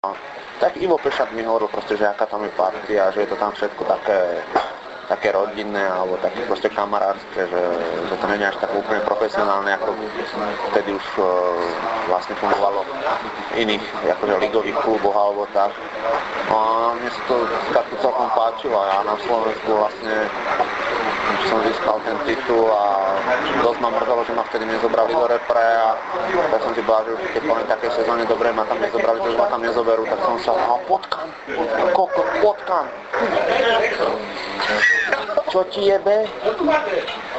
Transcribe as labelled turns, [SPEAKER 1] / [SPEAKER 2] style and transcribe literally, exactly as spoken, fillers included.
[SPEAKER 1] Tak Ivo Pešák mi hovoril proste, že aká tam je partia, že je to tam všetko také, také rodinné alebo také proste kamarátske, že, že to nie je až tak úplne profesionálne, ako vtedy už uh, vlastne fungovalo v iných akože ligových kluboch alebo tak. No a mne sa to takto celkom páčilo a ja na Slovensku vlastne som získal ten titul a dosť ma mrzelo, že ma vtedy nezobrali do repre a tak som si povedal, že už keď poviem také sezóne dobre ma tam nezobrali, že už ma tam nezoberú, tak som sa no potkam, kokot, potkam. Čo ti jebe?